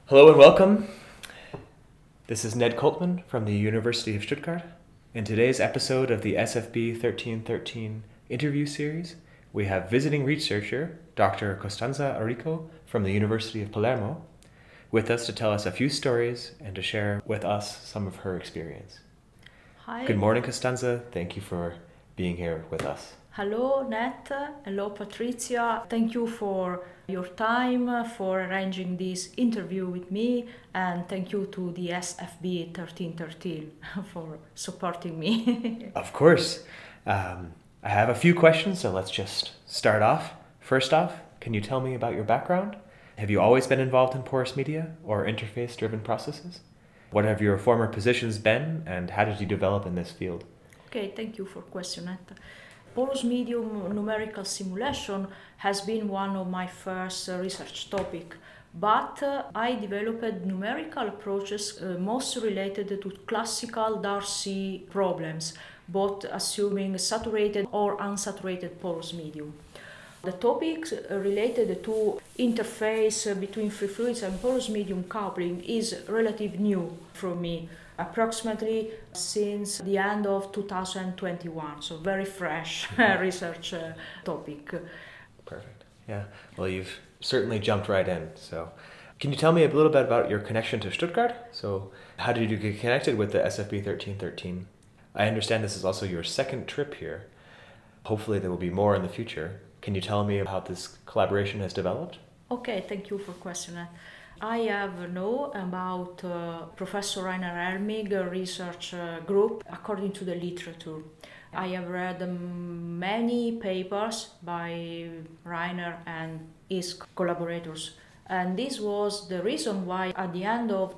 Hello and welcome. This is Ned Coltman from the University of Stuttgart. In today's episode of the SFB 1313 interview series, we have visiting researcher Dr. Costanza Arrico from the University of Palermo with us to tell us a few stories and to share with us some of her experience. Hi. Good morning, Costanza. Thank you for being here with us. Hello, Nat. Hello, Patricia. Thank you for your time, for arranging this interview with me, and thank you to the SFB 1313 for supporting me. Of course. I have a few questions, so let's just start off. First off, can you tell me about your background? Have you always been involved in porous media or interface-driven processes? What have your former positions been, and how did you develop in this field? Okay, thank you for question, Nat. Porous medium numerical simulation has been one of my first research topic, but I developed numerical approaches most related to classical Darcy problems, both assuming saturated or unsaturated porous medium. The topics related to interface between free fluids and porous medium coupling is relatively new for me, approximately since the end of 2021, so very fresh research topic. Perfect. Yeah. Well, you've certainly jumped right in. So, can you tell me a little bit about your connection to Stuttgart? So, how did you get connected with the SFB 1313? I understand this is also your second trip here. Hopefully, there will be more in the future. Can you tell me how this collaboration has developed? Okay, thank you for question. I have known about Professor Rainer Hermig research group according to the literature. I have read many papers by Rainer and his collaborators. And this was the reason why at the end of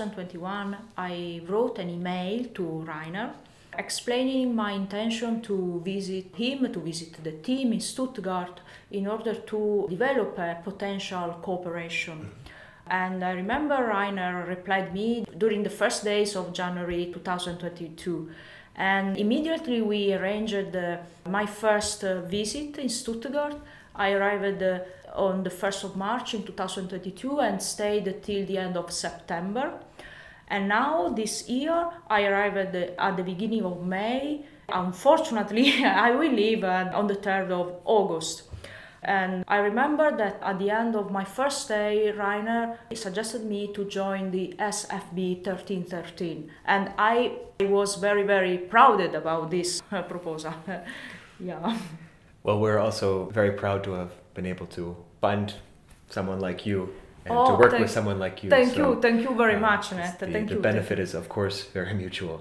2021 I wrote an email to Rainer explaining my intention to visit him, to visit the team in Stuttgart in order to develop a potential cooperation. And I remember Rainer replied me during the first days of January 2022. And immediately we arranged my first visit in Stuttgart. I arrived on the 1st of March in 2022 and stayed till the end of September. And now this year I arrived at the beginning of May. Unfortunately, I will leave on the 3rd of August. And I remember that at the end of my first day, Rainer suggested me to join the SFB 1313. And I was very, very proud about this proposal. Yeah. Well, we're also very proud to have been able to find someone like you and to work with someone like you. Thank you very much, Nat. The benefit is, of course, very mutual.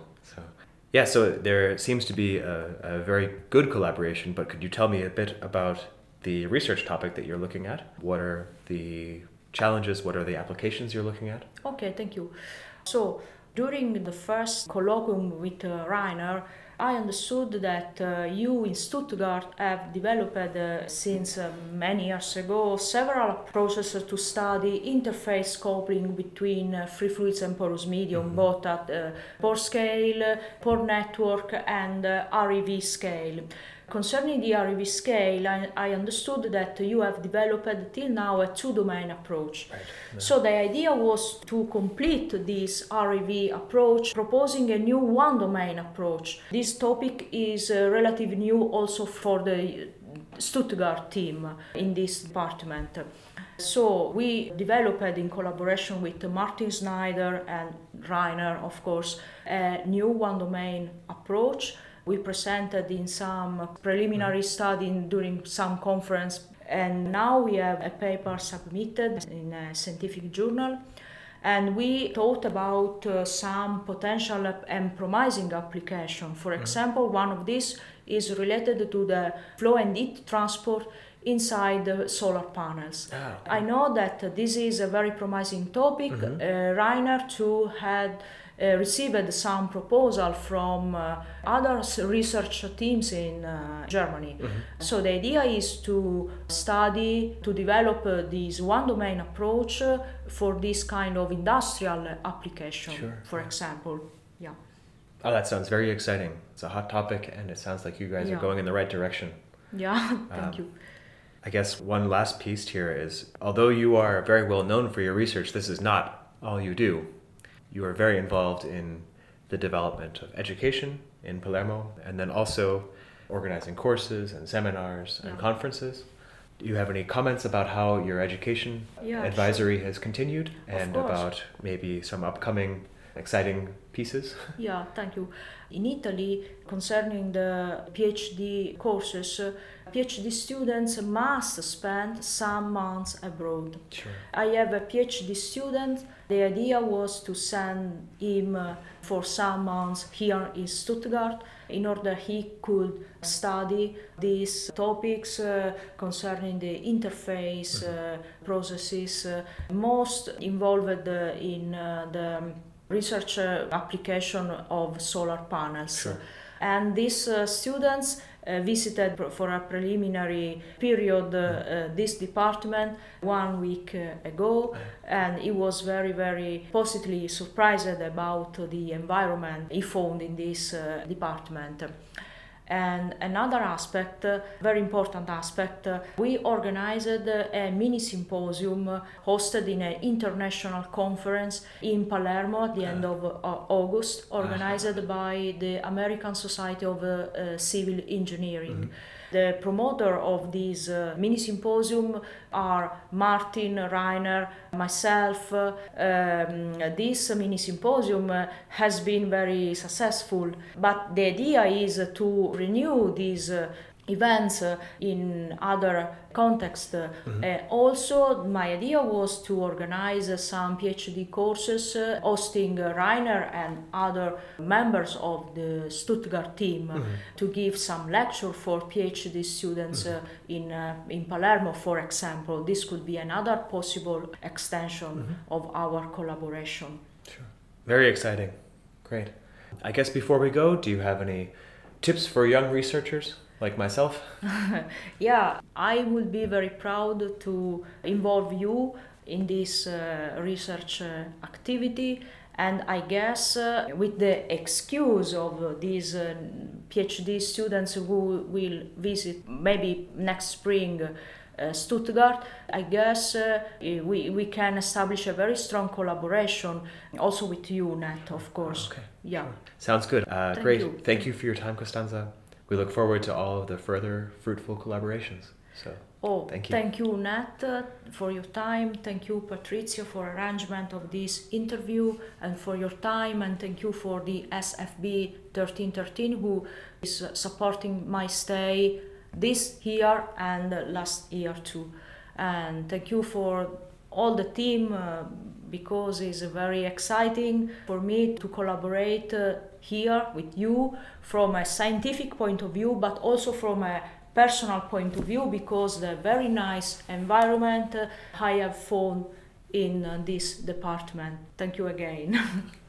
So there seems to be a very good collaboration, but could you tell me a bit about the research topic that you're looking at? What are the challenges? What are the applications you're looking at? Okay, thank you. So during the first colloquium with Rainer, I understood that you in Stuttgart have developed since many years ago several approaches to study interface coupling between free fluids and porous medium, both at pore scale, pore network, and REV scale. Concerning the REV scale, I understood that you have developed till now a two-domain approach. Right. Yeah. So the idea was to complete this REV approach, proposing a new one-domain approach. This topic is relatively new also for the Stuttgart team in this department. So we developed in collaboration with Martin Snyder and Rainer, of course, a new one-domain approach. We presented in some preliminary study during some conference, and now we have a paper submitted in a scientific journal. And we thought about some potential and promising application. For example, one of these is related to the flow and heat transport inside the solar panels. I know that this is a very promising topic. Rainer too had received some proposal from other research teams in Germany. So the idea is to study, to develop this one-domain approach for this kind of industrial application, for example. Yeah. Oh, that sounds very exciting. It's a hot topic, and it sounds like you guys are going in the right direction. Yeah, thank you. I guess one last piece here is, although you are very well known for your research, this is not all you do. You are very involved in the development of education in Palermo, and then also organizing courses and seminars and conferences. Do you have any comments about how your education advisory has continued, and about maybe some upcoming exciting pieces? Yeah, thank you. In Italy, concerning the PhD courses, PhD students must spend some months abroad. Sure. I have a PhD student. The idea was to send him for some months here in Stuttgart in order he could study these topics concerning the interface processes most involved in the research application of solar panels. Sure. And these students visited for a preliminary period this department 1 week ago, and he was very, very positively surprised about the environment he found in this department. And another aspect, very important aspect, we organized a mini symposium hosted in an international conference in Palermo at the end of August, organized by the American Society of Civil Engineering. The promoter of this mini symposium are Martin, Rainer, myself. This mini symposium has been very successful, but the idea is to renew these events in other contexts. Also, my idea was to organize some PhD courses, hosting Rainer and other members of the Stuttgart team to give some lecture for PhD students in Palermo, for example. This could be another possible extension of our collaboration. Sure. Very exciting. Great. I guess before we go, do you have any tips for young researchers like myself? Yeah, I would be very proud to involve you in this research activity, and I guess with the excuse of these PhD students who will visit maybe next spring Stuttgart, I guess we can establish a very strong collaboration also with you, Nat, of course. Okay. Yeah. Sure. Sounds good. Great. You. Thank you for your time, Costanza. We look forward to all of the further fruitful collaborations. So, thank you. Thank you, Nat, for your time. Thank you, Patrizio, for arrangement of this interview and for your time. And thank you for the SFB 1313 who is supporting my stay this year and last year too. And thank you for all the team because it's very exciting for me to collaborate here with you from a scientific point of view, but also from a personal point of view, because the very nice environment I have found in this department. Thank you again.